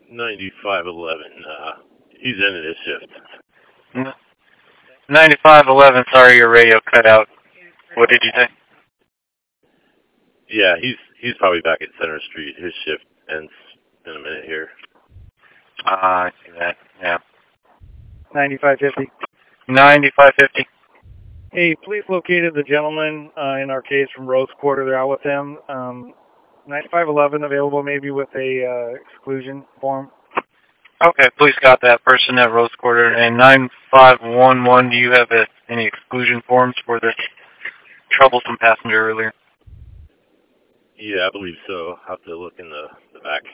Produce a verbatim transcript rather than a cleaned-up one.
ninety-five eleven. Uh, he's ended his shift. ninety-five eleven, sorry your radio cut out. What did you say? Yeah, he's he's probably back at Center Street. His shift ends in a minute here. Ah, uh, I see that, yeah. ninety-five fifty. ninety-five fifty. Hey, police located the gentleman uh, in our case from Rose Quarter. They're out with him. Um, ninety-five eleven available maybe with a uh, exclusion form. Okay, police got that person at Rose Quarter. And nine five one one, do you have a, any exclusion forms for the troublesome passenger earlier? Yeah, I believe so. I'll have to look in the, the back.